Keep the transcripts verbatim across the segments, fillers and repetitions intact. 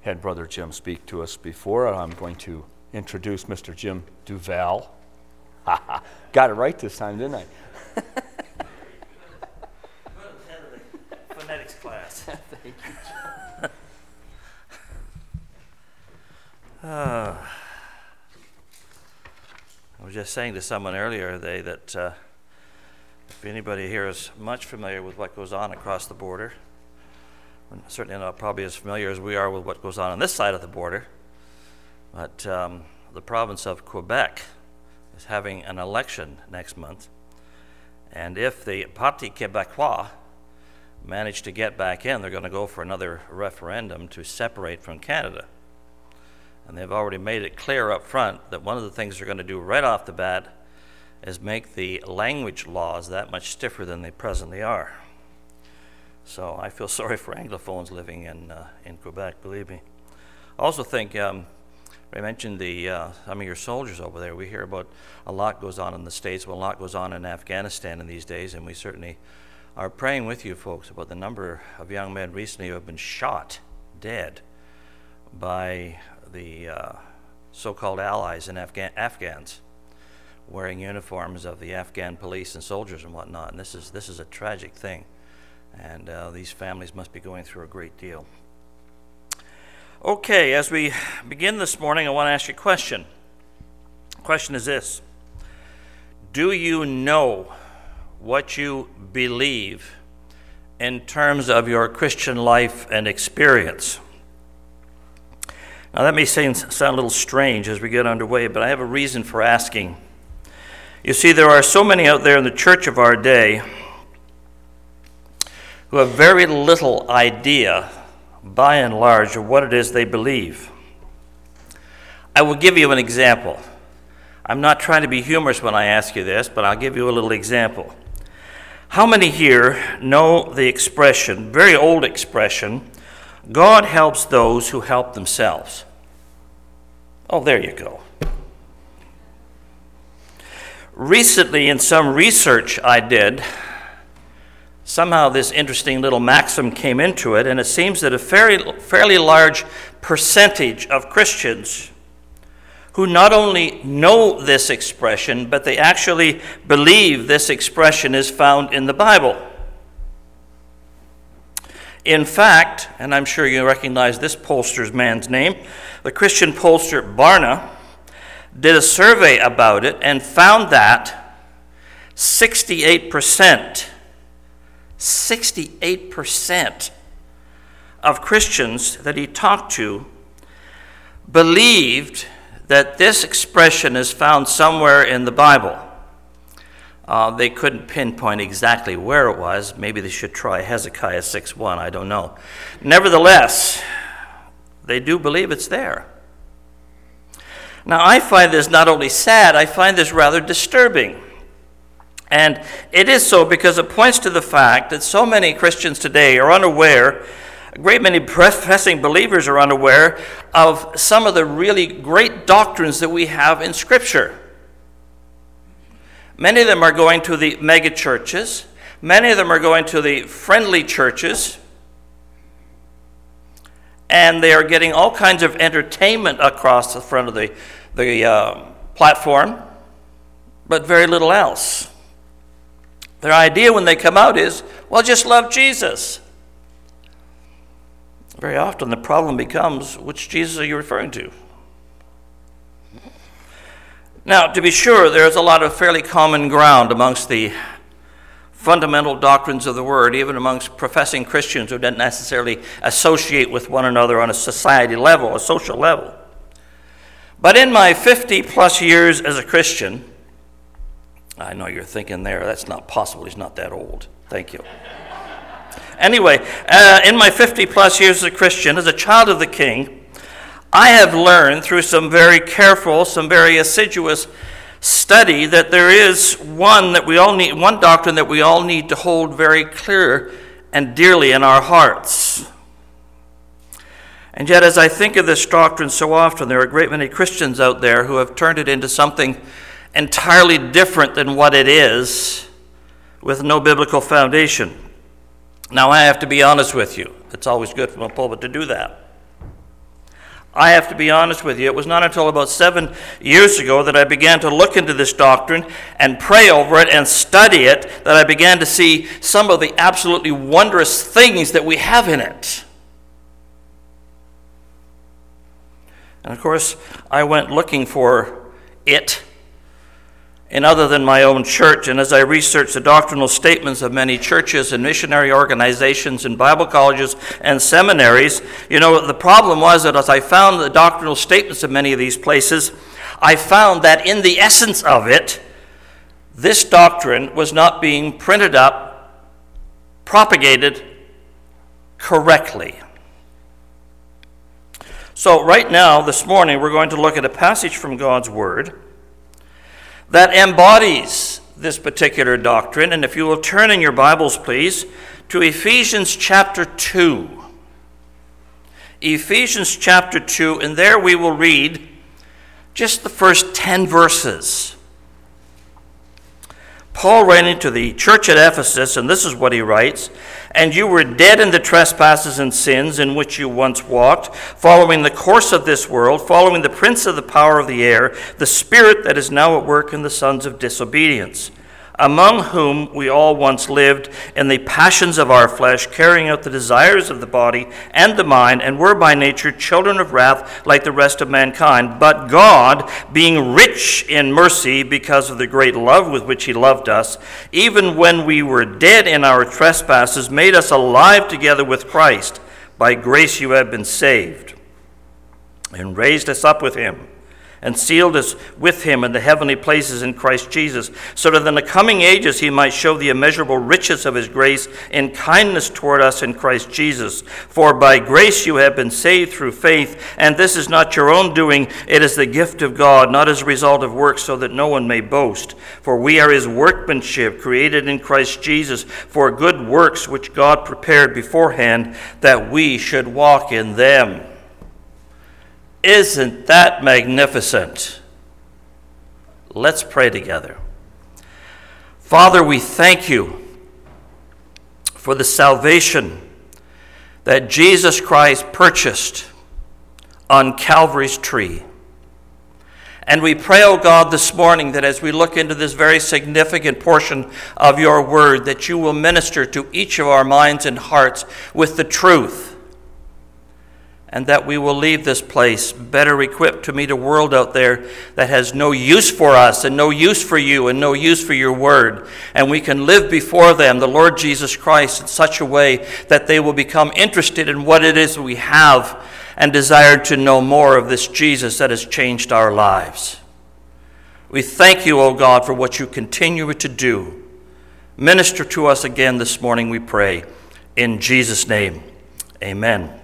had Brother Jim speak to us before. I'm going to introduce Mister Jim Duval. Got it right this time, didn't I? Phonetics class. Thank you. uh, I was just saying to someone earlier today that uh, if anybody here is much familiar with what goes on across the border, certainly not probably as familiar as we are with what goes on on this side of the border, but um, the province of Quebec is having an election next month, and if the Parti Québécois manage to get back in, they're going to go for another referendum to separate from Canada. And they've already made it clear up front that one of the things they're going to do right off the bat is make the language laws that much stiffer than they presently are. So I feel sorry for Anglophones living in uh, in Quebec, believe me. I also think, um, I mentioned the uh, some of your soldiers over there. We hear about a lot goes on in the States, well, a lot goes on in Afghanistan in these days, and we certainly are praying with you folks about the number of young men recently who have been shot dead by the uh, so-called allies and Afghan- Afghans wearing uniforms of the Afghan police and soldiers and whatnot. And this is this is a tragic thing. And uh, these families must be going through a great deal. Okay, as we begin this morning, I want to ask you a question. The question is this: do you know what you believe in terms of your Christian life and experience? Now, that may sound, sound a little strange as we get underway, but I have a reason for asking. You see, there are so many out there in the church of our day who have very little idea, by and large, of what it is they believe. I will give you an example. I'm not trying to be humorous when I ask you this, but I'll give you a little example. How many here know the expression, very old expression, God helps those who help themselves? Oh, there you go. Recently, in some research I did, somehow this interesting little maxim came into it, and it seems that a fairly, fairly large percentage of Christians who not only know this expression, but they actually believe this expression is found in the Bible. In fact, and I'm sure you recognize this pollster's man's name, the Christian pollster Barna did a survey about it and found that sixty-eight percent, sixty-eight percent of Christians that he talked to believed that this expression is found somewhere in the Bible. Uh, they couldn't pinpoint exactly where it was. Maybe they should try Hezekiah six one, I don't know. Nevertheless, they do believe it's there. Now, I find this not only sad, I find this rather disturbing. And it is so because it points to the fact that so many Christians today are unaware, a great many professing believers are unaware of some of the really great doctrines that we have in Scripture. Many of them are going to the mega churches. Many of them are going to the friendly churches. And they are getting all kinds of entertainment across the front of the, the uh, platform, but very little else. Their idea when they come out is, well, just love Jesus. Very often the problem becomes, which Jesus are you referring to? Now, to be sure, there's a lot of fairly common ground amongst the fundamental doctrines of the Word, even amongst professing Christians who don't necessarily associate with one another on a society level, a social level. But in my fifty-plus years as a Christian, I know you're thinking there, that's not possible, he's not that old. Thank you. Anyway, uh, in my fifty-plus years as a Christian, as a child of the King, I have learned through some very careful, some very assiduous study that there is one that we all need, one doctrine that we all need to hold very clear and dearly in our hearts. And yet, as I think of this doctrine so often, there are a great many Christians out there who have turned it into something entirely different than what it is, with no biblical foundation. Now, I have to be honest with you. It's always good from a pulpit to do that. I have to be honest with you, it was not until about seven years ago that I began to look into this doctrine and pray over it and study it, that I began to see some of the absolutely wondrous things that we have in it. And of course, I went looking for it in other than my own church. And as I researched the doctrinal statements of many churches and missionary organizations and Bible colleges and seminaries, you know, the problem was that as I found the doctrinal statements of many of these places, I found that in the essence of it, this doctrine was not being printed up, propagated correctly. So right now, this morning, we're going to look at a passage from God's Word that embodies this particular doctrine. And if you will turn in your Bibles, please, to Ephesians chapter two. Ephesians chapter two, and there we will read just the first ten verses. Paul writing to the church at Ephesus, and this is what he writes: "And you were dead in the trespasses and sins in which you once walked, following the course of this world, following the prince of the power of the air, the spirit that is now at work in the sons of disobedience, among whom we all once lived in the passions of our flesh, carrying out the desires of the body and the mind, and were by nature children of wrath like the rest of mankind. But God, being rich in mercy because of the great love with which he loved us, even when we were dead in our trespasses, made us alive together with Christ. By grace you have been saved, and raised us up with him, and sealed us with him in the heavenly places in Christ Jesus, so that in the coming ages he might show the immeasurable riches of his grace in kindness toward us in Christ Jesus. For by grace you have been saved through faith, and this is not your own doing, it is the gift of God, not as a result of works, so that no one may boast. For we are his workmanship, created in Christ Jesus for good works, which God prepared beforehand that we should walk in them." Isn't that magnificent? Let's pray together. Father, we thank you for the salvation that Jesus Christ purchased on Calvary's tree. And we pray, oh God, this morning that as we look into this very significant portion of your word, that you will minister to each of our minds and hearts with the truth, and that we will leave this place better equipped to meet a world out there that has no use for us and no use for you and no use for your word. And we can live before them, the Lord Jesus Christ, in such a way that they will become interested in what it is we have and desire to know more of this Jesus that has changed our lives. We thank you, O God, for what you continue to do. Minister to us again this morning, we pray. In Jesus' name, amen.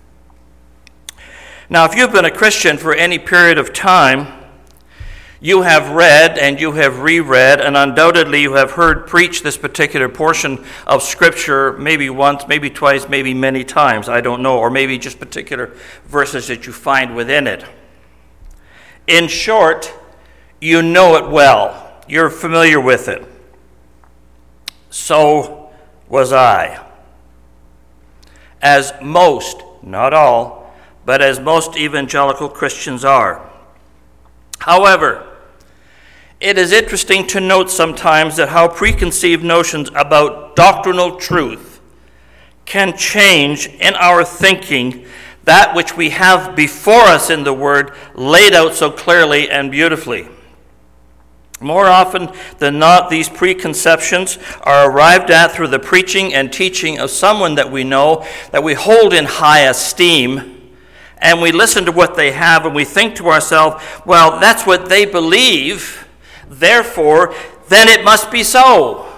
Now, if you've been a Christian for any period of time, you have read and you have reread, and undoubtedly you have heard preach this particular portion of Scripture maybe once, maybe twice, maybe many times, I don't know, or maybe just particular verses that you find within it. In short, you know it well. You're familiar with it. So was I. As most, not all, but as most evangelical Christians are. However, it is interesting to note sometimes that how preconceived notions about doctrinal truth can change in our thinking that which we have before us in the Word laid out so clearly and beautifully. More often than not, these preconceptions are arrived at through the preaching and teaching of someone that we know, that we hold in high esteem, and we listen to what they have and we think to ourselves, well, that's what they believe, therefore, then it must be so.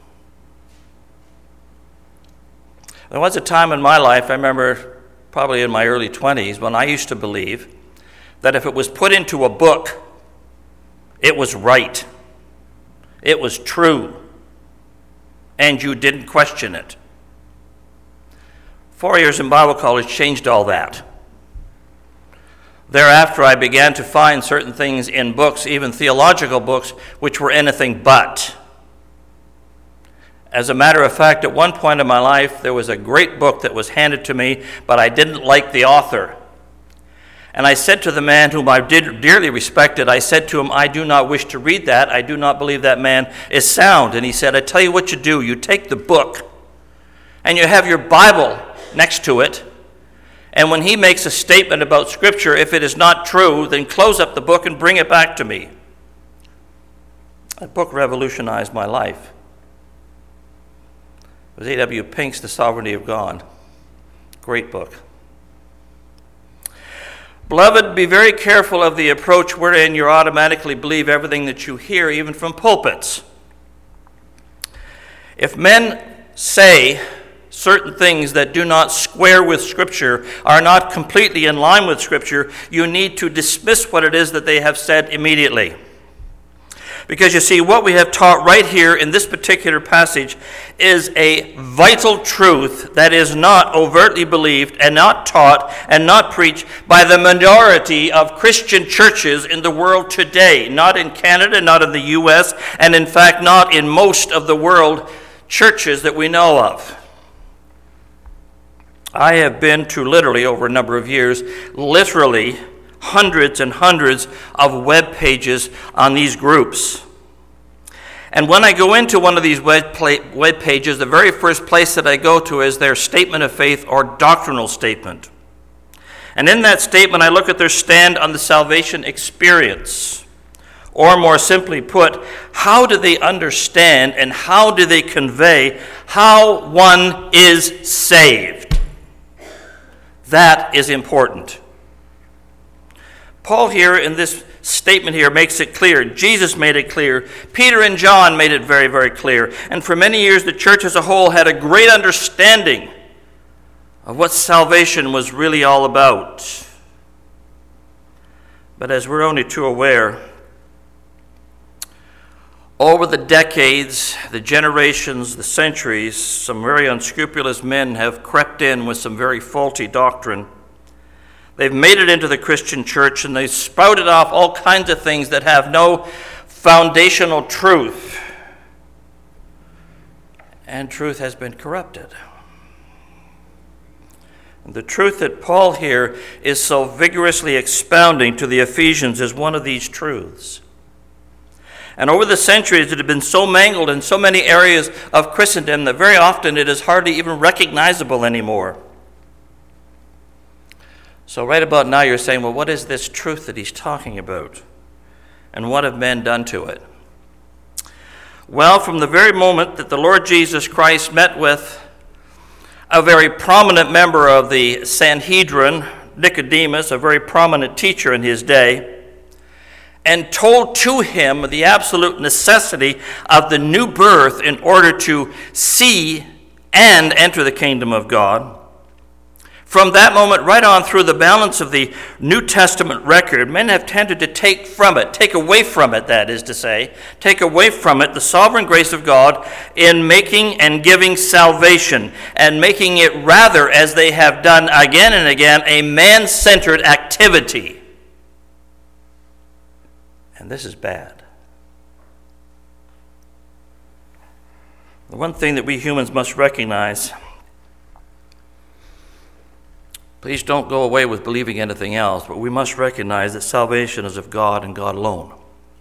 There was a time in my life, I remember probably in my early twenties, when I used to believe that if it was put into a book, it was right, it was true, and you didn't question it. Four years in Bible college changed all that. Thereafter, I began to find certain things in books, even theological books, which were anything but. As a matter of fact, at one point in my life, there was a great book that was handed to me, but I didn't like the author. And I said to the man whom I did dearly respected, I said to him, I do not wish to read that. I do not believe that man is sound. And he said, I tell you what you do. You take the book and you have your Bible next to it. And when he makes a statement about Scripture, if it is not true, then close up the book and bring it back to me. That book revolutionized my life. It was A W Pink's The Sovereignty of God. Great book. Beloved, be very careful of the approach wherein you automatically believe everything that you hear, even from pulpits. If men say certain things that do not square with Scripture, are not completely in line with Scripture, you need to dismiss what it is that they have said immediately. Because you see, what we have taught right here in this particular passage is a vital truth that is not overtly believed and not taught and not preached by the minority of Christian churches in the world today. Not in Canada, not in the U S, and in fact not in most of the world churches that we know of. I have been to literally, over a number of years, literally hundreds and hundreds of web pages on these groups. And when I go into one of these web, pla- web pages, the very first place that I go to is their statement of faith or doctrinal statement. And in that statement, I look at their stand on the salvation experience. Or more simply put, how do they understand and how do they convey how one is saved? That is important. Paul here in this statement here makes it clear. Jesus made it clear. Peter and John made it very, very clear. And for many years, the church as a whole had a great understanding of what salvation was really all about. But as we're only too aware, over the decades, the generations, the centuries, some very unscrupulous men have crept in with some very faulty doctrine. They've made it into the Christian church and they've spouted off all kinds of things that have no foundational truth. And truth has been corrupted. And the truth that Paul here is so vigorously expounding to the Ephesians is one of these truths. And over the centuries, it had been so mangled in so many areas of Christendom that very often it is hardly even recognizable anymore. So right about now you're saying, well, what is this truth that he's talking about? And what have men done to it? Well, from the very moment that the Lord Jesus Christ met with a very prominent member of the Sanhedrin, Nicodemus, a very prominent teacher in his day, and told to him the absolute necessity of the new birth in order to see and enter the kingdom of God. From that moment right on through the balance of the New Testament record, men have tended to take from it, take away from it, that is to say, take away from it the sovereign grace of God in making and giving salvation, and making it rather, as they have done again and again, a man-centered activity. And this is bad. The one thing that we humans must recognize, please don't go away with believing anything else, but we must recognize that salvation is of God and God alone.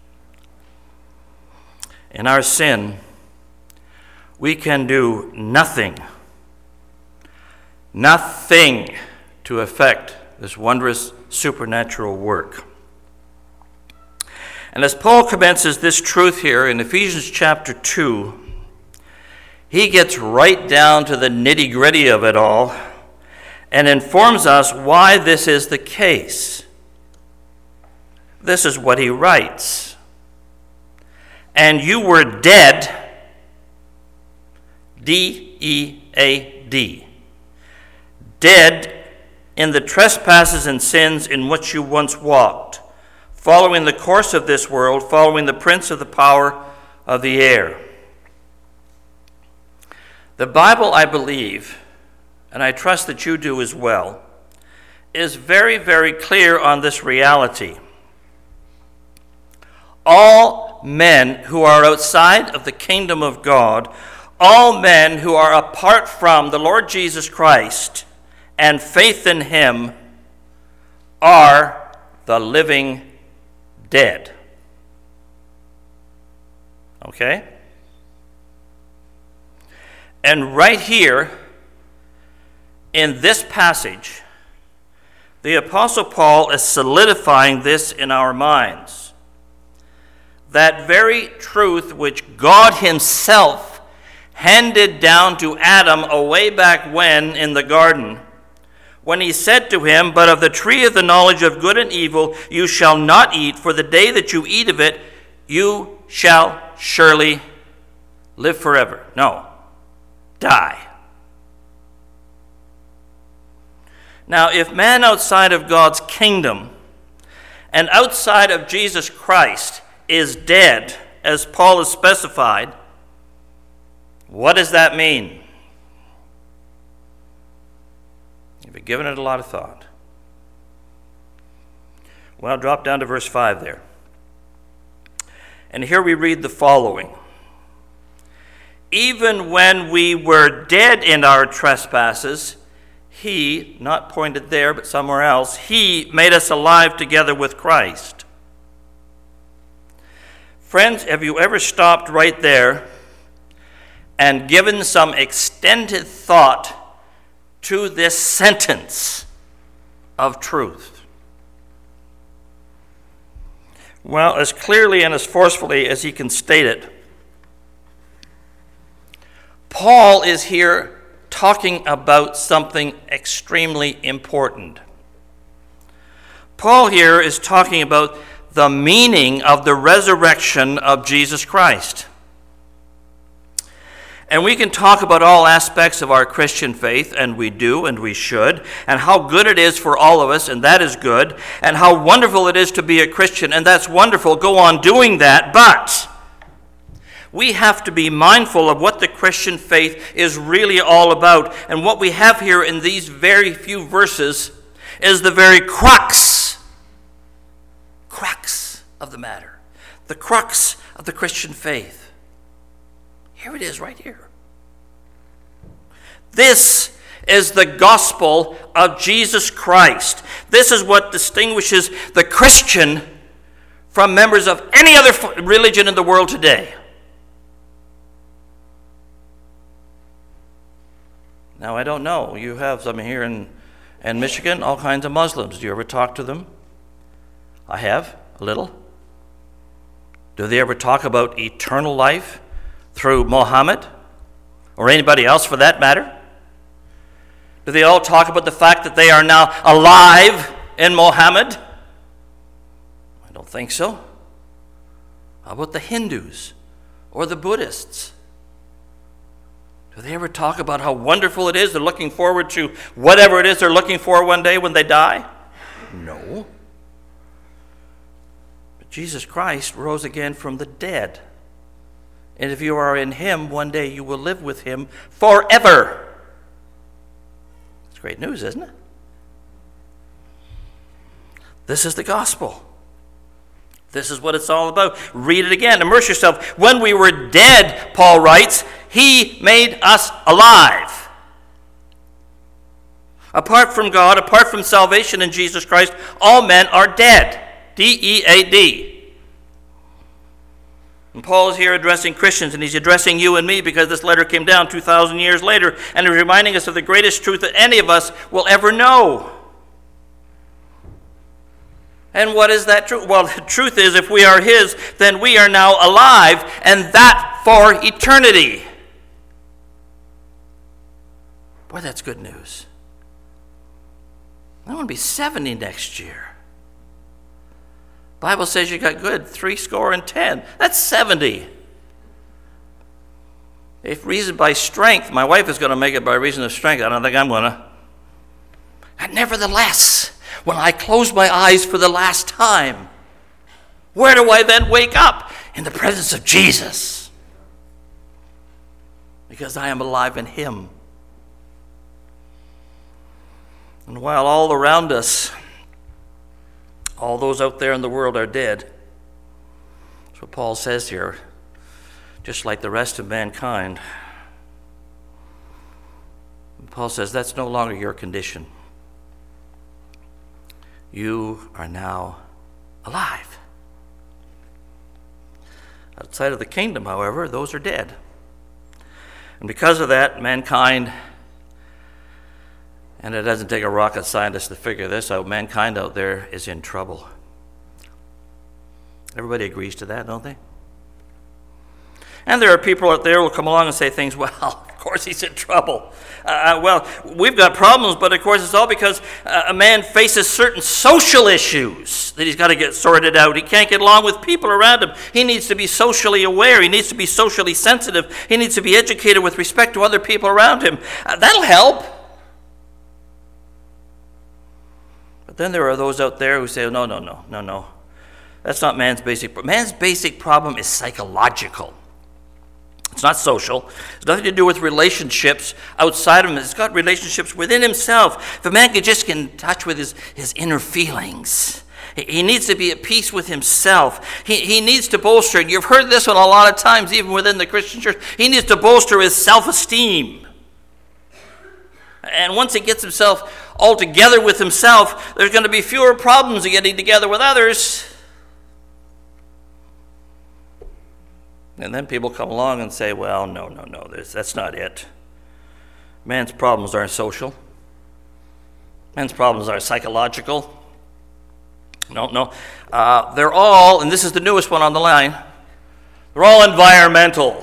In our sin, we can do nothing, nothing to affect this wondrous supernatural work. And as Paul commences this truth here in Ephesians chapter two, he gets right down to the nitty-gritty of it all and informs us why this is the case. This is what he writes. And you were dead, D E A D, dead in the trespasses and sins in which you once walked, following the course of this world, following the prince of the power of the air. The Bible, I believe, and I trust that you do as well, is very, very clear on this reality. All men who are outside of the kingdom of God, all men who are apart from the Lord Jesus Christ and faith in him, are the living dead. Okay? And right here, in this passage, the Apostle Paul is solidifying this in our minds. That very truth which God himself handed down to Adam away back when in the garden, when he said to him, "But of the tree of the knowledge of good and evil you shall not eat, for the day that you eat of it, you shall surely live forever." No, die. Now, if man outside of God's kingdom and outside of Jesus Christ is dead, as Paul has specified, what does that mean? Have you given it a lot of thought? Well, drop down to verse five there. And here we read the following. "Even when we were dead in our trespasses, he," not pointed there but somewhere else, "he made us alive together with Christ." Friends, have you ever stopped right there and given some extended thought to this sentence of truth? Well, as clearly and as forcefully as he can state it, Paul is here talking about something extremely important. Paul here is talking about the meaning of the resurrection of Jesus Christ. And we can talk about all aspects of our Christian faith, and we do, and we should, and how good it is for all of us, and that is good, and how wonderful it is to be a Christian, and that's wonderful. Go on doing that, but we have to be mindful of what the Christian faith is really all about. And what we have here in these very few verses is the very crux, crux of the matter, the crux of the Christian faith. Here it is right here. This is the gospel of Jesus Christ. This is what distinguishes the Christian from members of any other religion in the world today. Now, I don't know. You have some here in, in Michigan, all kinds of Muslims. Do you ever talk to them? I have, a little. Do they ever talk about eternal life through Muhammad? Or anybody else for that matter? Do they all talk about the fact that they are now alive in Muhammad? I don't think so. How about the Hindus or the Buddhists? Do they ever talk about how wonderful it is? They're looking forward to whatever it is they're looking for one day when they die? No. But Jesus Christ rose again from the dead. And if you are in him, one day you will live with him forever. It's great news, isn't it? This is the gospel. This is what it's all about. Read it again. Immerse yourself. When we were dead, Paul writes, he made us alive. Apart from God, apart from salvation in Jesus Christ, all men are dead. D E A D. And Paul is here addressing Christians, and he's addressing you and me because this letter came down two thousand years later, and he's reminding us of the greatest truth that any of us will ever know. And what is that truth? Well, the truth is, if we are his, then we are now alive, and that for eternity. Boy, that's good news. I want to be seventy next year. Bible says you got good, three score and ten. That's seventy. If reason by strength, my wife is going to make it by reason of strength. I don't think I'm going to. And nevertheless, when I close my eyes for the last time, where do I then wake up? In the presence of Jesus. Because I am alive in him. And while all around us, all those out there in the world are dead, that's what Paul says here, just like the rest of mankind. Paul says that's no longer your condition. you are now alive. Outside of the kingdom, however, those are dead. And because of that, mankind, and it doesn't take a rocket scientist to figure this out, mankind out there is in trouble. Everybody agrees to that, don't they? And there are people out there who will come along and say things, well, of course he's in trouble. Uh, well, we've got problems, but of course it's all because uh, a man faces certain social issues that he's got to get sorted out. He can't get along with people around him. He needs to be socially aware. He needs to be socially sensitive. He needs to be educated with respect to other people around him. Uh, that'll help. But then there are those out there who say, no, no, no, no, no. That's not man's basic problem. Man's basic problem is psychological. It's not social. It's nothing to do with relationships outside of him. It's got relationships within himself. If a man could just get in touch with his, his inner feelings, he, he needs to be at peace with himself. He, he needs to bolster, and you've heard this one a lot of times, even within the Christian church, he needs to bolster his self-esteem. And once he gets himself all together with himself, there's going to be fewer problems of getting together with others. And then people come along and say, well, no, no, no, this, that's not it. Man's problems aren't social. Man's problems are psychological. No, no. Uh, they're all, and this is the newest one on the line, they're all environmental.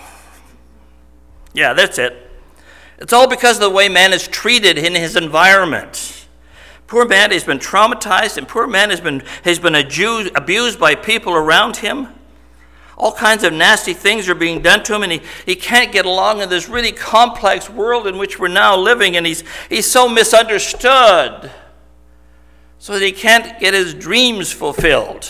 Yeah, that's it. It's all because of the way man is treated in his environment. Poor man has been traumatized, and poor man has been, has been abused, abused by people around him. All kinds of nasty things are being done to him, and he, he can't get along in this really complex world in which we're now living, and he's, he's so misunderstood, so that he can't get his dreams fulfilled.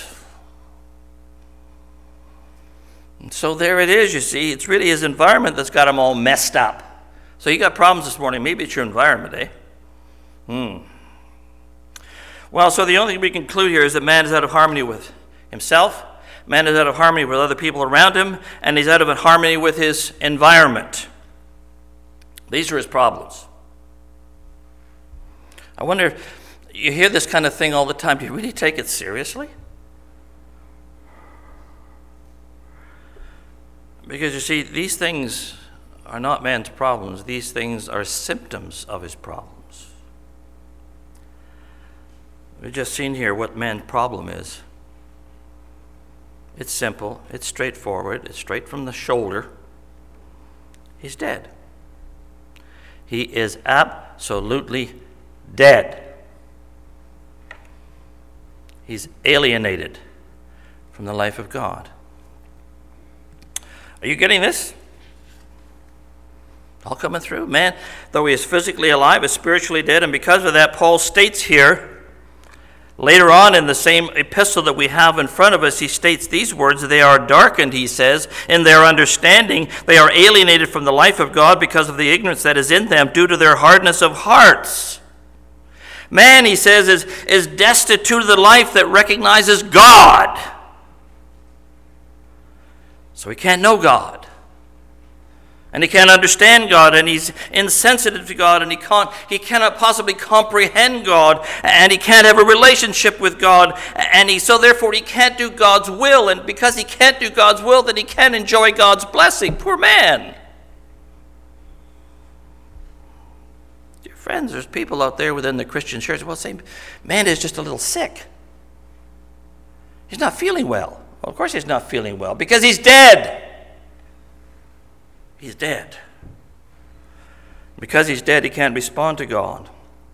And so there it is, you see. It's really his environment that's got him all messed up. So you got problems this morning. Maybe it's your environment, eh? Hmm. Well, so the only thing we can conclude here is that man is out of harmony with himself. Man is out of harmony with other people around him, and he's out of harmony with his environment. These are his problems. I wonder, you hear this kind of thing all the time. Do you really take it seriously? Because you see, these things are not man's problems. These things are symptoms of his problems. We've just seen here what man's problem is. It's simple, it's straightforward, it's straight from the shoulder. He's dead. He is absolutely dead. He's alienated from the life of God. Are you getting this? All coming through? Man, though he is physically alive, is spiritually dead, and because of that, Paul states here, later on in the same epistle that we have in front of us, he states these words, they are darkened, he says, in their understanding. They are alienated from the life of God because of the ignorance that is in them due to their hardness of hearts. Man, he says, is, is destitute of the life that recognizes God. So he can't know God. And he can't understand God, and he's insensitive to God, and he can't, he cannot possibly comprehend God, and he can't have a relationship with God, and he, so therefore he can't do God's will, and because he can't do God's will, then he can't enjoy God's blessing. Poor man. Dear friends, there's people out there within the Christian church who will say, man is just a little sick. He's not feeling well. Well, of course he's not feeling well, because he's dead. He's dead. Because he's dead, he can't respond to God.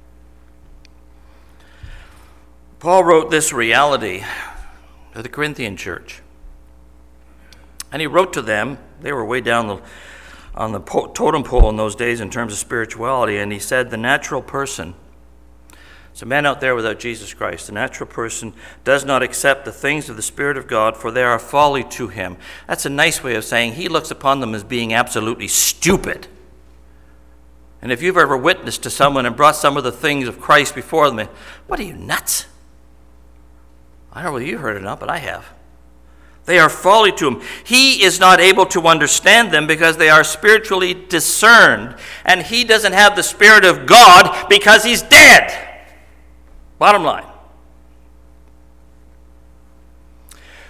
Paul wrote this reality to the Corinthian church. And he wrote to them, they were way down the, on the totem pole in those days in terms of spirituality, and he said, the natural person, it's a man out there without Jesus Christ, the natural person does not accept the things of the Spirit of God, for they are folly to him. That's a nice way of saying he looks upon them as being absolutely stupid. And if you've ever witnessed to someone and brought some of the things of Christ before them, what are you, nuts? I don't know whether you heard it or not, but I have. They are folly to him. He is not able to understand them because they are spiritually discerned. And he doesn't have the Spirit of God because he's dead. Bottom line.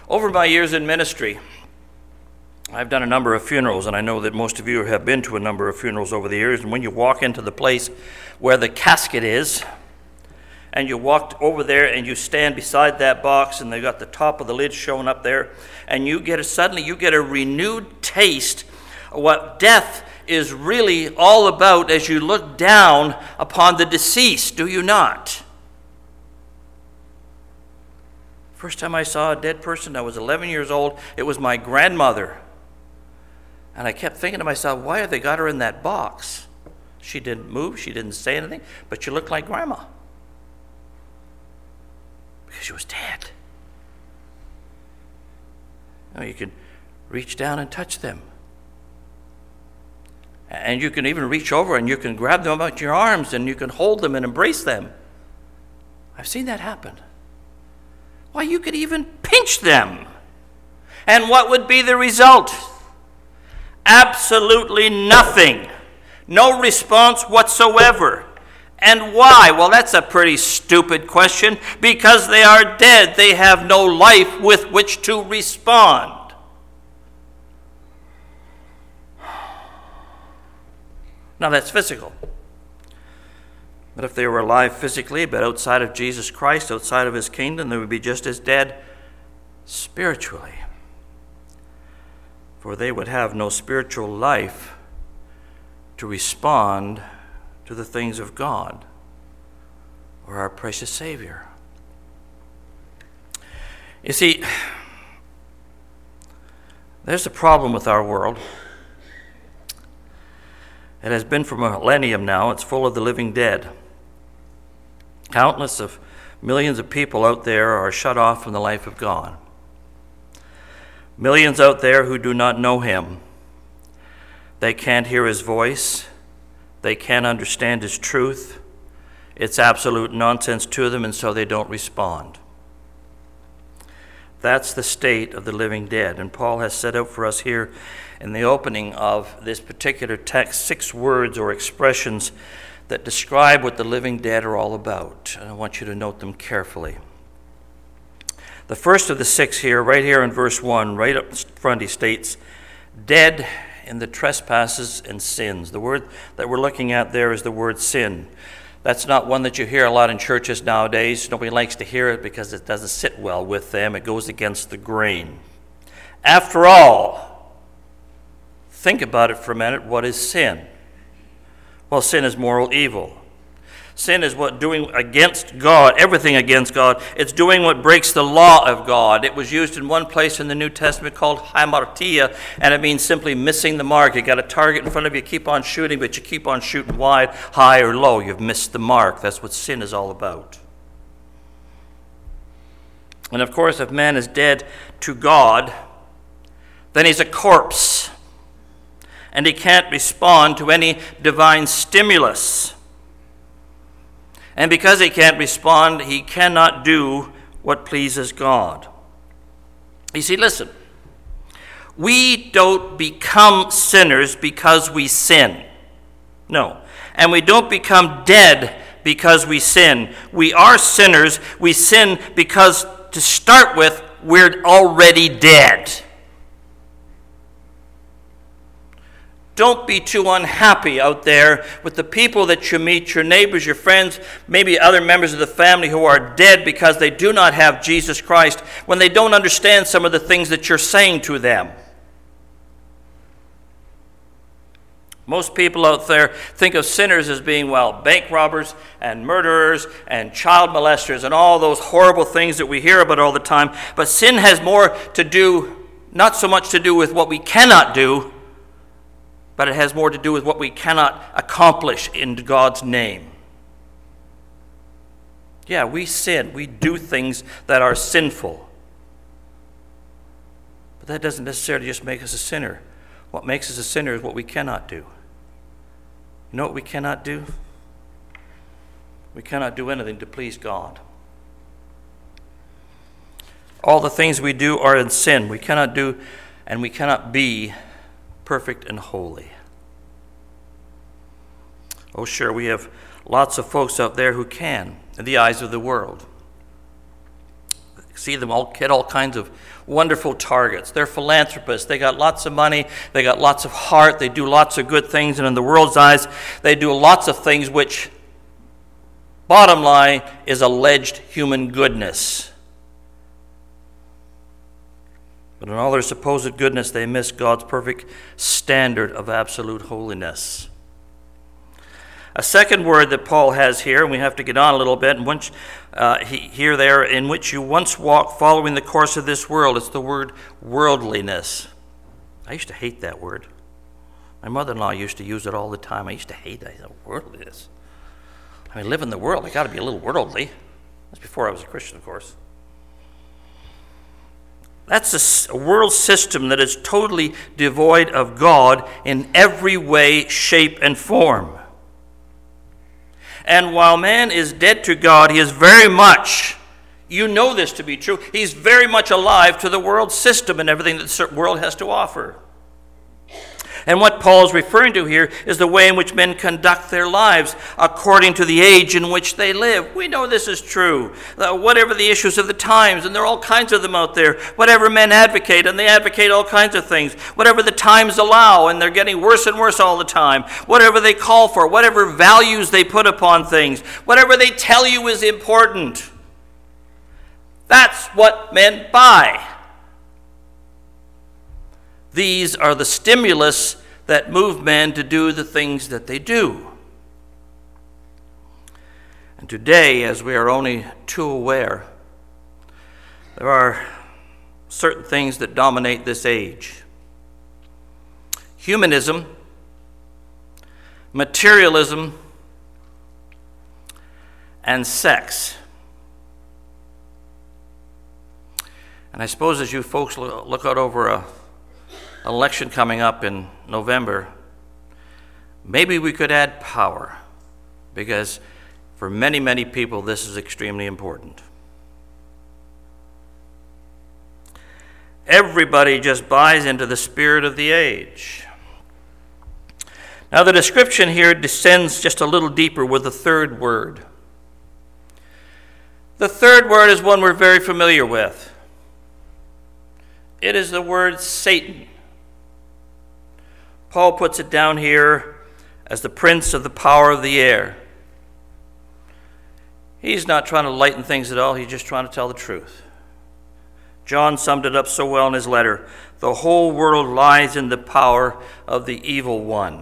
Over my years in ministry, I've done a number of funerals, and I know that most of you have been to a number of funerals over the years. And when you walk into the place where the casket is, and you walk over there and you stand beside that box, and they've got the top of the lid showing up there, and you get a, suddenly you get a renewed taste of what death is really all about as you look down upon the deceased, do you not? First time I saw a dead person, I was eleven years old. It was my grandmother. And I kept thinking to myself, why have they got her in that box? She didn't move, she didn't say anything, but she looked like Grandma. Because she was dead. You know, you can reach down and touch them. And you can even reach over and you can grab them about your arms and you can hold them and embrace them. I've seen that happen. Why, you could even pinch them. And what would be the result? Absolutely nothing. No response whatsoever. And why? Well, that's a pretty stupid question. Because they are dead. They have no life with which to respond. Now, that's physical. But if they were alive physically, but outside of Jesus Christ, outside of his kingdom, they would be just as dead spiritually. For they would have no spiritual life to respond to the things of God or our precious Savior. You see, there's a problem with our world. It has been for a millennium now. It's full of the living dead. Countless of millions of people out there are shut off from the life of God. Millions out there who do not know him. They can't hear his voice. They can't understand his truth. It's absolute nonsense to them, and so they don't respond. That's the state of the living dead. And Paul has set out for us here in the opening of this particular text six words or expressions that describe what the living dead are all about. And I want you to note them carefully. The first of the six here, right here in verse one, right up front, he states, dead in the trespasses and sins. The word that we're looking at there is the word sin. That's not one that you hear a lot in churches nowadays. Nobody likes to hear it because it doesn't sit well with them. It goes against the grain. After all, think about it for a minute. What is sin? Well, sin is moral evil. Sin is what doing against God, everything against God. It's doing what breaks the law of God. It was used in one place in the New Testament called hamartia, and it means simply missing the mark. You got a target in front of you, keep on shooting, but you keep on shooting wide, high, or low. You've missed the mark. That's what sin is all about. And of course, if man is dead to God, then he's a corpse, and he can't respond to any divine stimulus. And because he can't respond, he cannot do what pleases God. You see, listen, we don't become sinners because we sin. No. And we don't become dead because we sin. We are sinners. We sin because, to start with, we're already dead. Don't be too unhappy out there with the people that you meet, your neighbors, your friends, maybe other members of the family who are dead because they do not have Jesus Christ, when they don't understand some of the things that you're saying to them. Most people out there think of sinners as being, well, bank robbers and murderers and child molesters and all those horrible things that we hear about all the time. But sin has more to do, not so much to do with what we cannot do, but it has more to do with what we cannot accomplish in God's name. Yeah, we sin. We do things that are sinful. But that doesn't necessarily just make us a sinner. What makes us a sinner is what we cannot do. You know what we cannot do? We cannot do anything to please God. All the things we do are in sin. We cannot do and we cannot be perfect and holy. Oh, sure, we have lots of folks out there who can, in the eyes of the world. See them all hit all kinds of wonderful targets. They're philanthropists. They got lots of money. They got lots of heart. They do lots of good things. And in the world's eyes, they do lots of things which, bottom line, is alleged human goodness. But in all their supposed goodness, they miss God's perfect standard of absolute holiness. A second word that Paul has here, and we have to get on a little bit, and once, uh, he, here, there, in which you once walked following the course of this world. It's the word worldliness. I used to hate that word. My mother-in-law used to use it all the time. I used to hate that. Worldliness. I mean, live in the world. I got to be a little worldly. That's before I was a Christian, of course. That's a, a world system that is totally devoid of God in every way, shape, and form. And while man is dead to God, he is very much, you know this to be true, he's very much alive to the world system and everything that the world has to offer. And what Paul is referring to here is the way in which men conduct their lives according to the age in which they live. We know this is true. Uh, whatever the issues of the times, and there are all kinds of them out there. Whatever men advocate, and they advocate all kinds of things. Whatever the times allow, and they're getting worse and worse all the time. Whatever they call for, whatever values they put upon things, whatever they tell you is important. That's what men buy. These are the stimulus that move men to do the things that they do. And today, as we are only too aware, there are certain things that dominate this age. Humanism, materialism, and sex. And I suppose as you folks look out over a election coming up in November, maybe we could add power, because for many, many people this is extremely important. Everybody just buys into the spirit of the age. Now the description here descends just a little deeper with the third word. The third word is one we're very familiar with. It is the word Satan. Paul puts it down here as the prince of the power of the air. He's not trying to lighten things at all. He's just trying to tell the truth. John summed it up so well in his letter. The whole world lies in the power of the evil one.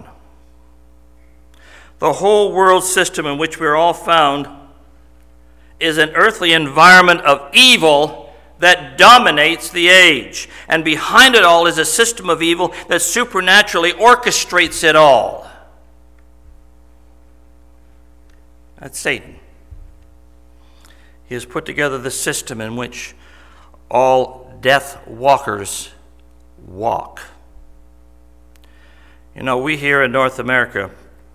The whole world system in which we are all found is an earthly environment of evil that dominates the age. And behind it all is a system of evil that supernaturally orchestrates it all. That's Satan. He has put together the system in which all death walkers walk. You know, we here in North America,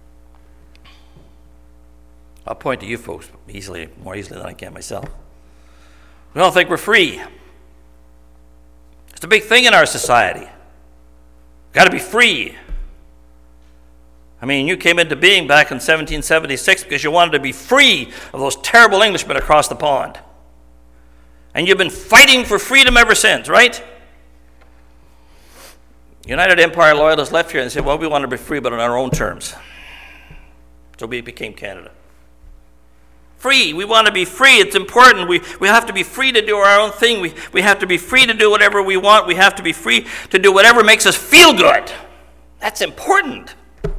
I'll point to you folks easily, more easily than I can myself. We don't think we're free. It's a big thing in our society. Got to be free. I mean, you came into being back in seventeen seventy-six because you wanted to be free of those terrible Englishmen across the pond. And you've been fighting for freedom ever since, right? United Empire Loyalists left here and said, well, we want to be free, but on our own terms. So we became Canada. Free. We want to be free. It's important. We, we have to be free to do our own thing. We, we have to be free to do whatever we want. We have to be free to do whatever makes us feel good. That's important.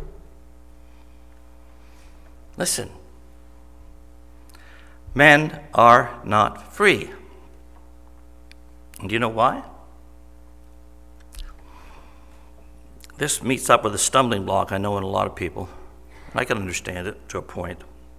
Listen. Men are not free. And do you know why? This meets up with a stumbling block I know in a lot of people. I can understand it to a point.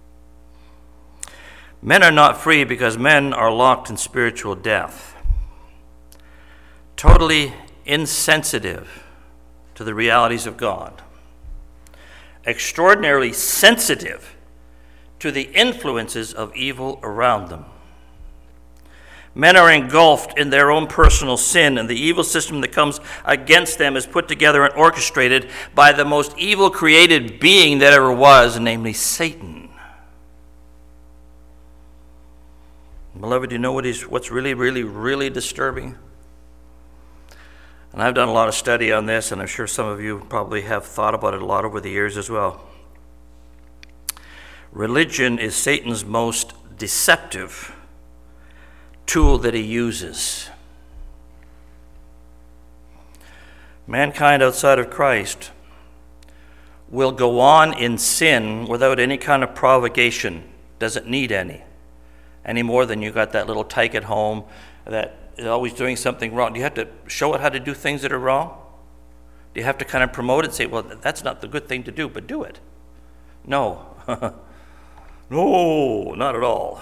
Men are not free because men are locked in spiritual death, totally insensitive to the realities of God, extraordinarily sensitive to the influences of evil around them. Men are engulfed in their own personal sin, and the evil system that comes against them is put together and orchestrated by the most evil created being that ever was, namely Satan. Beloved, do you know what is, what's really, really, really disturbing? And I've done a lot of study on this, and I'm sure some of you probably have thought about it a lot over the years as well. Religion is Satan's most deceptive tool that he uses. Mankind outside of Christ will go on in sin without any kind of provocation. Doesn't need any. Any more than you got that little tyke at home that is always doing something wrong. Do you have to show it how to do things that are wrong? Do you have to kind of promote it and say, well, that's not the good thing to do, but do it? No. No, not at all.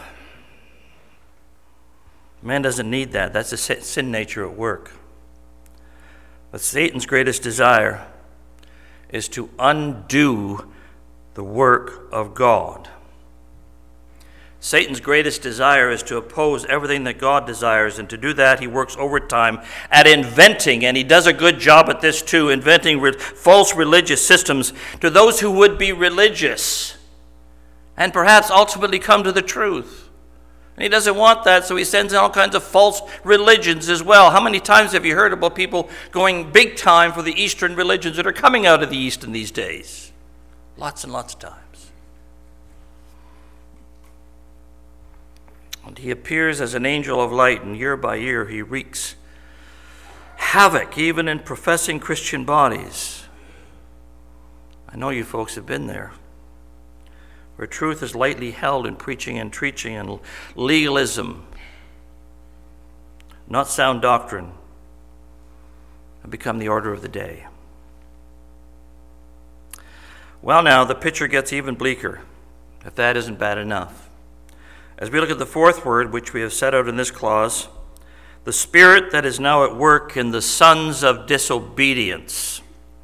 Man doesn't need that. That's the sin nature at work. But Satan's greatest desire is to undo the work of God. Satan's greatest desire is to oppose everything that God desires, and to do that he works overtime at inventing, and he does a good job at this too, inventing re- false religious systems to those who would be religious and perhaps ultimately come to the truth. And he doesn't want that, so he sends in all kinds of false religions as well. How many times have you heard about people going big time for the Eastern religions that are coming out of the East in these days? Lots and lots of times. And he appears as an angel of light, and year by year he wreaks havoc, even in professing Christian bodies. I know you folks have been there, where truth is lightly held in preaching and teaching, and legalism, not sound doctrine, have become the order of the day. Well, now, the picture gets even bleaker, if that isn't bad enough. As we look at the fourth word, which we have set out in this clause, the spirit that is now at work in the sons of disobedience.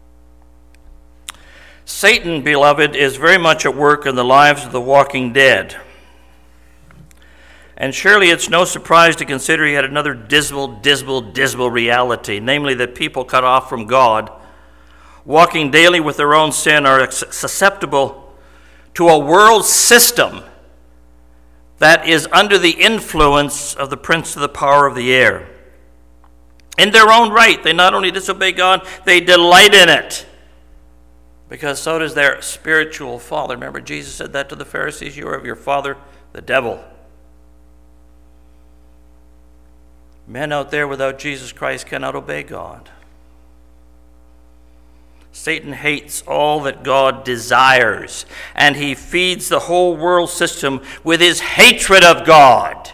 Satan, beloved, is very much at work in the lives of the walking dead. And surely it's no surprise to consider yet another dismal, dismal, dismal reality, namely that people cut off from God, walking daily with their own sin, are susceptible to a world system that is under the influence of the prince of the power of the air. In their own right, they not only disobey God, they delight in it, because so does their spiritual father. Remember, Jesus said that to the Pharisees, you are of your father, the devil. Men out there without Jesus Christ cannot obey God. Satan hates all that God desires, and he feeds the whole world system with his hatred of God.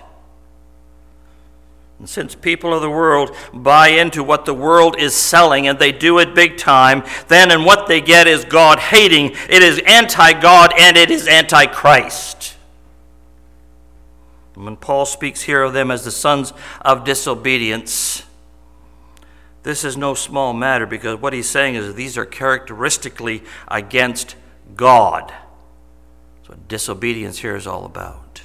And since people of the world buy into what the world is selling, and they do it big time, then and what they get is God hating. It is anti-God and it is anti-Christ. And when Paul speaks here of them as the sons of disobedience, this is no small matter, because what he's saying is that these are characteristically against God. That's what disobedience here is all about.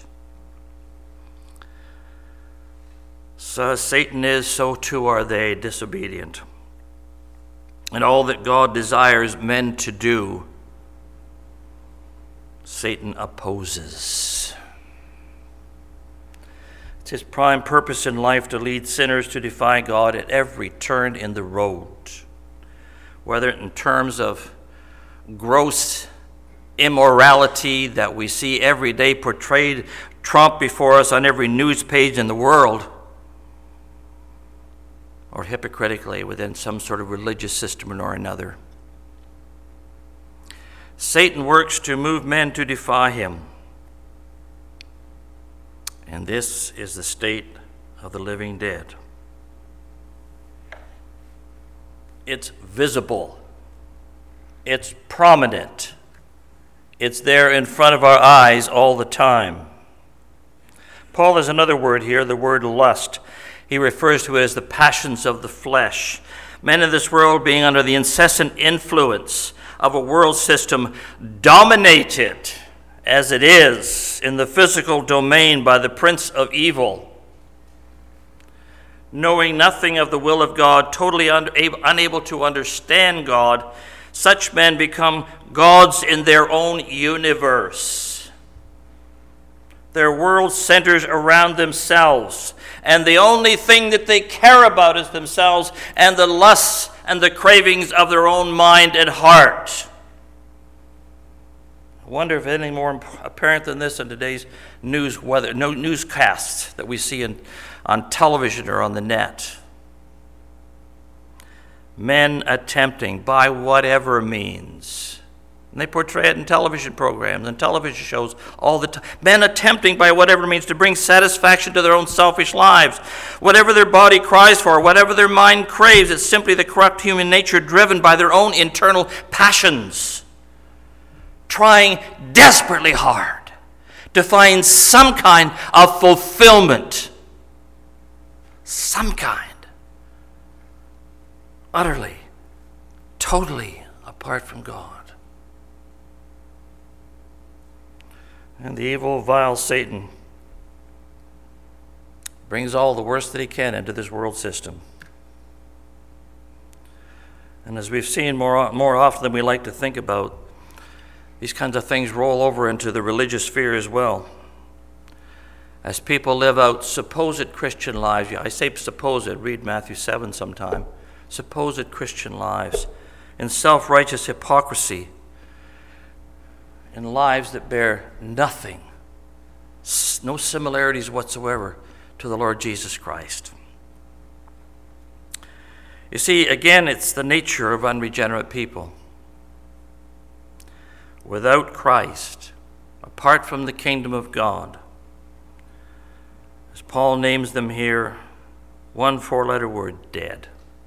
So as Satan is, so too are they disobedient. And all that God desires men to do, Satan opposes. It's his prime purpose in life to lead sinners to defy God at every turn in the road, whether in terms of gross immorality that we see every day portrayed, trumped before us on every news page in the world, or hypocritically within some sort of religious system or another. Satan works to move men to defy him. And this is the state of the living dead. It's visible. It's prominent. It's there in front of our eyes all the time. Paul has another word here, the word lust. He refers to it as the passions of the flesh. Men in this world being under the incessant influence of a world system dominated, as it is in the physical domain, by the prince of evil. Knowing nothing of the will of God, totally un- unable to understand God, such men become gods in their own universe. Their world centers around themselves, and the only thing that they care about is themselves and the lusts and the cravings of their own mind and heart. I wonder if any more apparent than this in today's news weather, no newscasts that we see in, on television or on the net. Men attempting by whatever means. And they portray it in television programs and television shows all the time. Men attempting by whatever means to bring satisfaction to their own selfish lives. Whatever their body cries for, whatever their mind craves, it's simply the corrupt human nature driven by their own internal passions. Trying desperately hard to find some kind of fulfillment. Some kind. Utterly, totally apart from God. And the evil, vile Satan brings all the worst that he can into this world system. And as we've seen more, more often than we like to think about, these kinds of things roll over into the religious sphere as well. As people live out supposed Christian lives, I say supposed, read Matthew seven sometime, supposed Christian lives in self-righteous hypocrisy, in lives that bear nothing, no similarities whatsoever to the Lord Jesus Christ. You see, again, it's the nature of unregenerate people. Without Christ, apart from the kingdom of God, as Paul names them here, one four-letter word, dead.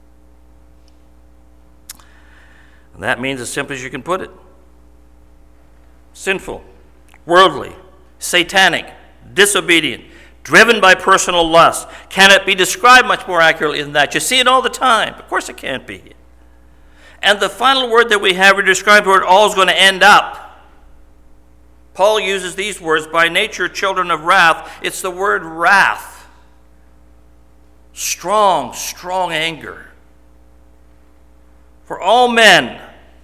And that means as simply as you can put it. Sinful, worldly, satanic, disobedient, driven by personal lust. Can it be described much more accurately than that? You see it all the time. Of course it can't be. And the final word that we have to describe where it all is going to end up. Paul uses these words, by nature children of wrath. It's the word wrath. Strong, strong anger. For all men,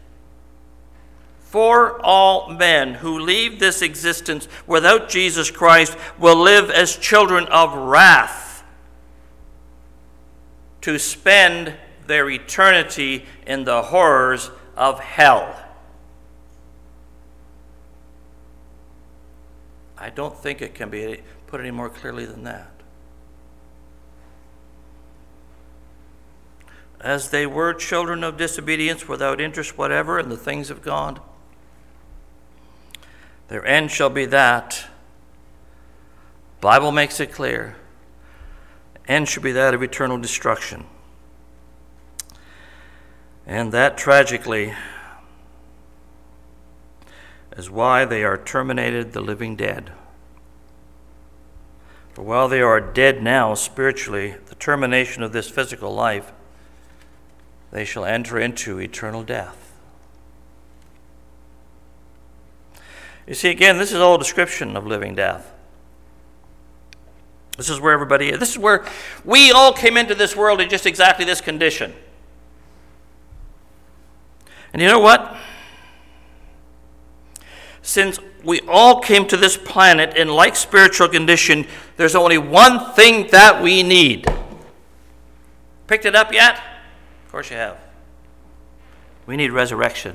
For all men who leave this existence without Jesus Christ will live as children of wrath, to spend their eternity in the horrors of hell. I don't think it can be put any more clearly than that. As they were children of disobedience without interest whatever in the things of God, their end shall be that. Bible makes it clear. End should be that of eternal destruction. And that tragically is why they are terminated the living dead. For while they are dead now spiritually, the termination of this physical life, they shall enter into eternal death. You see, again, this is all a description of living death. This is where everybody is. This is where we all came into this world in just exactly this condition. And you know what? Since we all came to this planet in like spiritual condition, there's only one thing that we need. Picked it up yet? Of course you have. We need resurrection.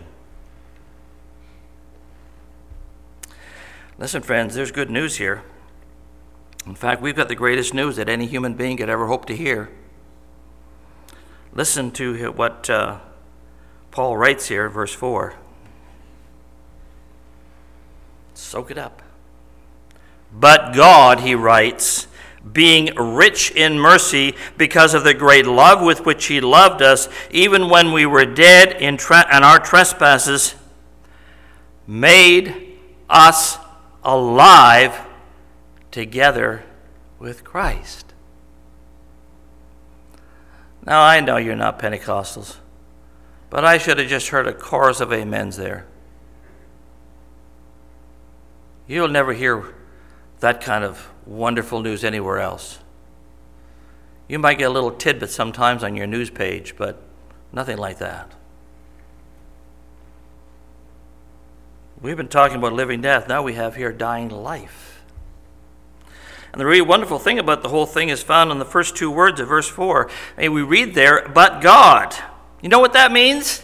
Listen, friends, there's good news here. In fact, we've got the greatest news that any human being could ever hope to hear. Listen to what uh, Paul writes here, verse four. Soak it up. But God, he writes, being rich in mercy because of the great love with which he loved us, even when we were dead in, tra- in our trespasses, made us alive together with Christ. Now, I know you're not Pentecostals, but I should have just heard a chorus of amens there. You'll never hear that kind of wonderful news anywhere else. You might get a little tidbit sometimes on your news page, but nothing like that. We've been talking about living death. Now we have here dying life. And the really wonderful thing about the whole thing is found in the first two words of verse four. And we read there, but God. You know what that means?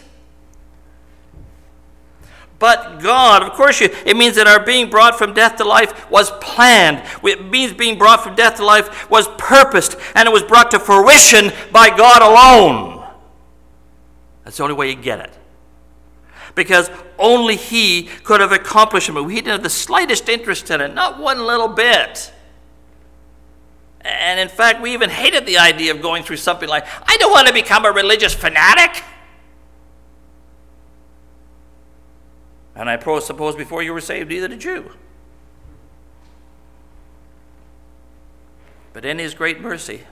But God, of course, you, it means that our being brought from death to life was planned. It means being brought from death to life was purposed, and it was brought to fruition by God alone. That's the only way you get it. Because only He could have accomplished it. We didn't have the slightest interest in it, not one little bit. And in fact, we even hated the idea of going through something like, I don't want to become a religious fanatic. And I suppose before you were saved, neither did you. But in His great mercy,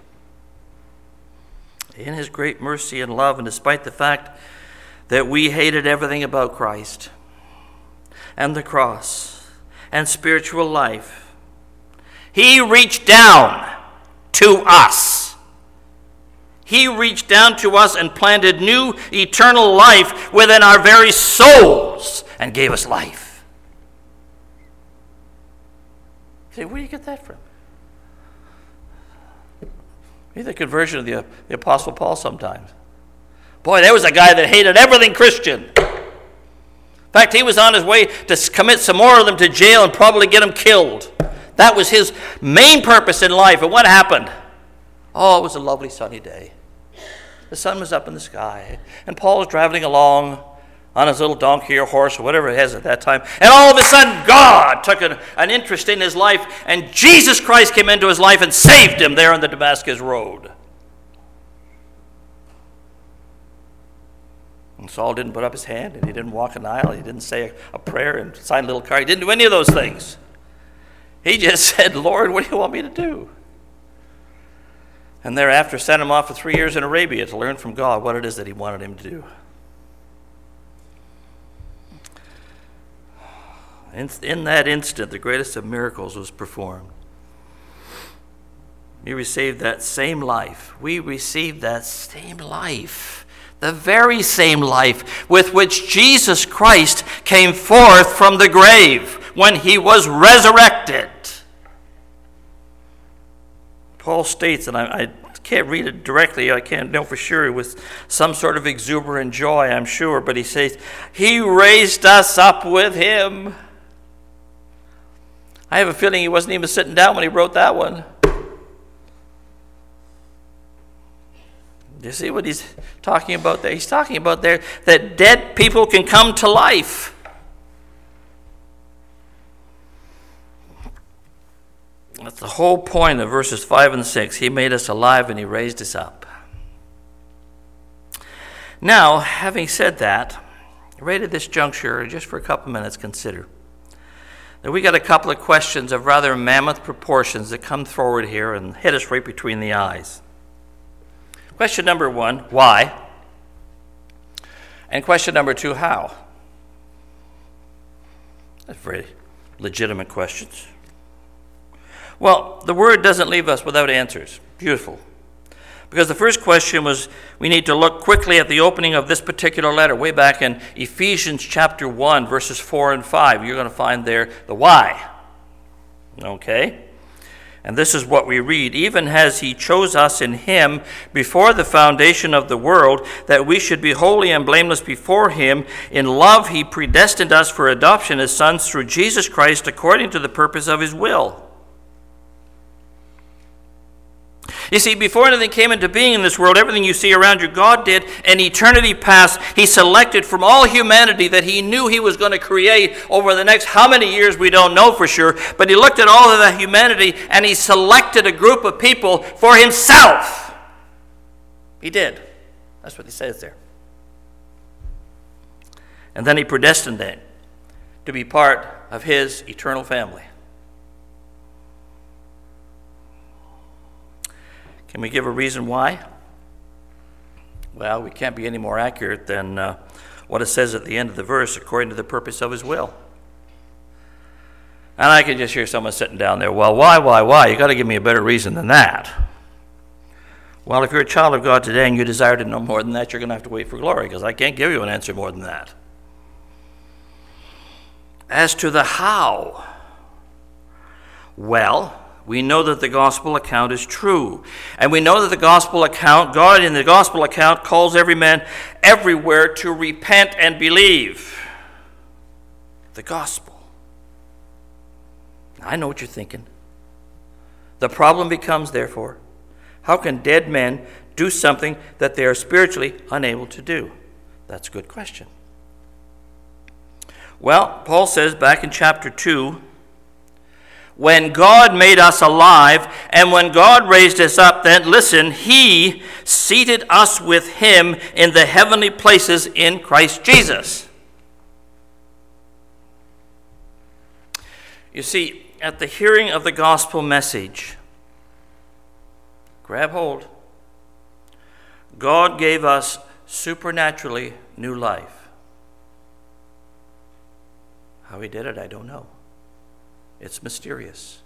in His great mercy and love, and despite the fact that we hated everything about Christ and the cross and spiritual life, He reached down to us. He reached down to us and planted new eternal life within our very souls and gave us life. You say, where do you get that from? Read the conversion of the, the Apostle Paul sometimes. Boy, there was a guy that hated everything Christian. In fact, he was on his way to commit some more of them to jail and probably get them killed. That was his main purpose in life. And what happened? Oh, it was a lovely sunny day. The sun was up in the sky, and Paul was traveling along on his little donkey or horse or whatever it has at that time. And all of a sudden, God took an, an interest in his life, and Jesus Christ came into his life and saved him there on the Damascus road. And Saul didn't put up his hand, and he didn't walk an aisle, he didn't say a, a prayer and sign a little card. He didn't do any of those things. He just said, Lord, what do you want me to do? And thereafter sent him off for three years in Arabia to learn from God what it is that he wanted him to do. In, in that instant, the greatest of miracles was performed. We received that same life. We received that same life. The very same life with which Jesus Christ came forth from the grave when he was resurrected. Paul states, and I, I can't read it directly, I can't know for sure, with some sort of exuberant joy, I'm sure, but he says, he raised us up with him. I have a feeling he wasn't even sitting down when he wrote that one. Do you see what he's talking about there? He's talking about there that dead people can come to life. That's the whole point of verses five and six. He made us alive and he raised us up. Now, having said that, right at this juncture, just for a couple minutes, consider that we got a couple of questions of rather mammoth proportions that come forward here and hit us right between the eyes. Question number one, why? And question number two, how? That's very legitimate questions. Well, the Word doesn't leave us without answers. Beautiful. Because the first question was, we need to look quickly at the opening of this particular letter, way back in Ephesians chapter one, verses four and five. You're going to find there the why. Okay? And this is what we read. Even as he chose us in him before the foundation of the world, that we should be holy and blameless before him. In love he predestined us for adoption as sons through Jesus Christ according to the purpose of his will. You see, before anything came into being in this world, everything you see around you, God did in eternity past. He selected from all humanity that he knew he was going to create over the next how many years we don't know for sure, but he looked at all of that humanity and he selected a group of people for himself. He did. That's what he says there. And then he predestined them to be part of his eternal family. Can we give a reason why? Well, we can't be any more accurate than uh, what it says at the end of the verse, according to the purpose of his will. And I can just hear someone sitting down there, well, why, why, why? You got to give me a better reason than that. Well, if you're a child of God today and you desire to know more than that, you're going to have to wait for glory, because I can't give you an answer more than that. As to the how, well, we know that the gospel account is true. And we know that the gospel account, God in the gospel account calls every man everywhere to repent and believe. The gospel. I know what you're thinking. The problem becomes, therefore, how can dead men do something that they are spiritually unable to do? That's a good question. Well, Paul says back in chapter two, when God made us alive, and when God raised us up, then listen, he seated us with him in the heavenly places in Christ Jesus. You see, at the hearing of the gospel message, grab hold, God gave us supernaturally new life. How he did it, I don't know. It's mysterious.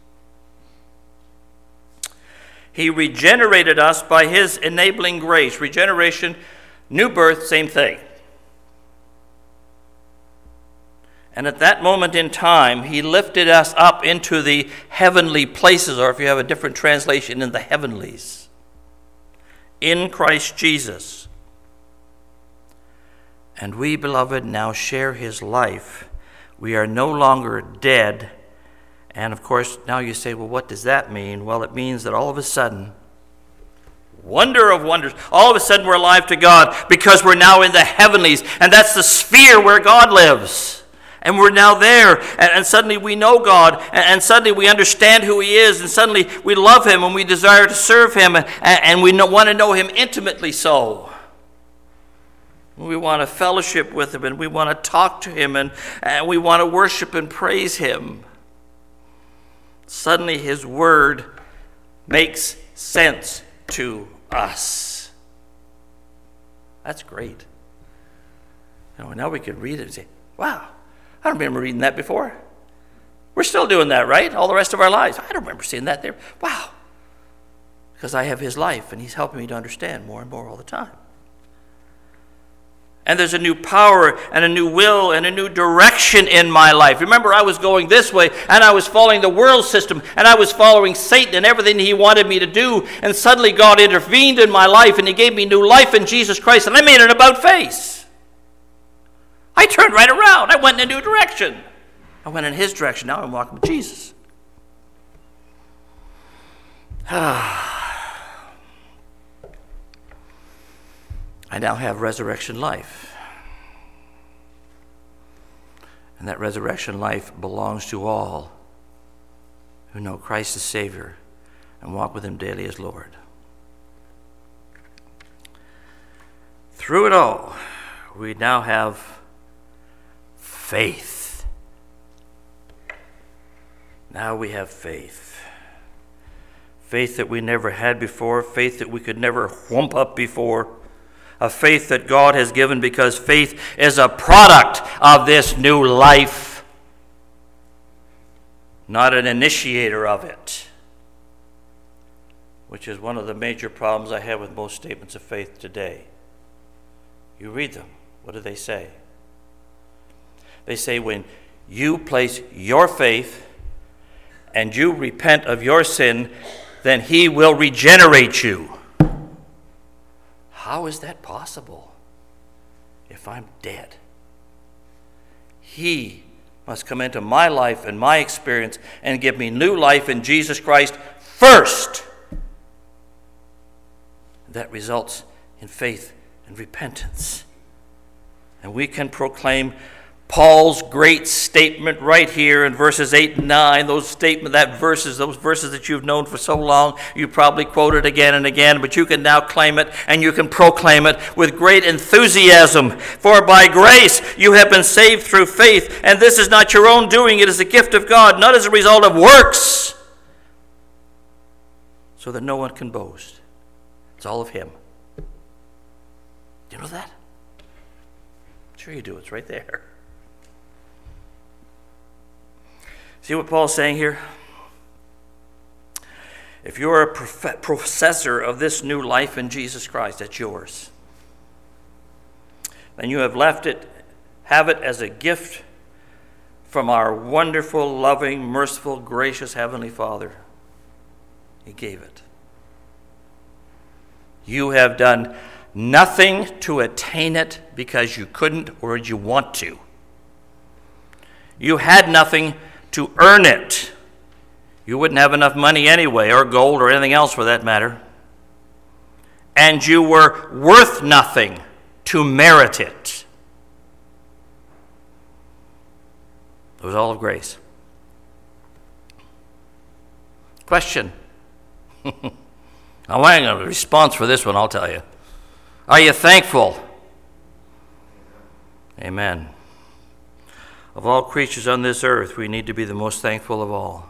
He regenerated us by his enabling grace. Regeneration, new birth, same thing. And at that moment in time, he lifted us up into the heavenly places, or if you have a different translation, in the heavenlies, in Christ Jesus. And we, beloved, now share his life. We are no longer dead. And of course, now you say, well, what does that mean? Well, it means that all of a sudden, wonder of wonders, all of a sudden we're alive to God because we're now in the heavenlies. And that's the sphere where God lives. And we're now there. And, and suddenly we know God. And, and suddenly we understand who he is. And suddenly we love him and we desire to serve him. And, and we know, want to know him intimately so. We want to fellowship with him. And we want to talk to him. And, and we want to worship and praise him. Suddenly his word makes sense to us. That's great. You know, now we could read it and say, wow, I don't remember reading that before. We're still doing that, right? All the rest of our lives. I don't remember seeing that there. Wow. Because I have his life and he's helping me to understand more and more all the time. And there's a new power and a new will and a new direction in my life. Remember, I was going this way, and I was following the world system, and I was following Satan and everything he wanted me to do. And suddenly God intervened in my life, and he gave me new life in Jesus Christ, and I made an about-face. I turned right around. I went in a new direction. I went in his direction. Now I'm walking with Jesus. Ah. I now have resurrection life. And that resurrection life belongs to all who know Christ as Savior and walk with him daily as Lord. Through it all, we now have faith. Now we have faith. Faith that we never had before, faith that we could never whump up before. A faith that God has given because faith is a product of this new life, not an initiator of it, which is one of the major problems I have with most statements of faith today. You read them. What do they say? They say when you place your faith and you repent of your sin, then he will regenerate you. How is that possible if I'm dead? He must come into my life and my experience and give me new life in Jesus Christ first. That results in faith and repentance. And we can proclaim Paul's great statement right here in verses eight and nine, those statement, that verses, those verses that you've known for so long, you probably quote it again and again, but you can now claim it and you can proclaim it with great enthusiasm. For by grace you have been saved through faith, and this is not your own doing, it is a gift of God, not as a result of works, so that no one can boast. It's all of him. Do you know that? Sure you do, it's right there. See what Paul's saying here? If you're a prof- possessor of this new life in Jesus Christ, that's yours. Then you have left it, have it as a gift from our wonderful, loving, merciful, gracious Heavenly Father. He gave it. You have done nothing to attain it because you couldn't or did you want to. You had nothing to earn it. You wouldn't have enough money anyway, or gold, or anything else for that matter. And you were worth nothing to merit it. It was all of grace. Question. I want a response for this one, I'll tell you. Are you thankful? Amen. Of all creatures on this earth, we need to be the most thankful of all.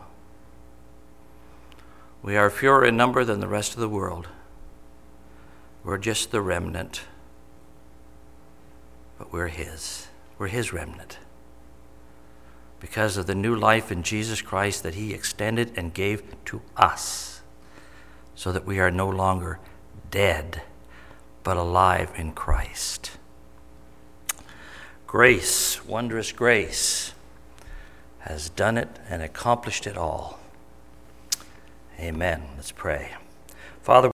We are fewer in number than the rest of the world. We're just the remnant. But we're His. We're His remnant. Because of the new life in Jesus Christ that He extended and gave to us, so that we are no longer dead, but alive in Christ. Grace, wondrous grace, has done it and accomplished it all. Amen. Let's pray. Father,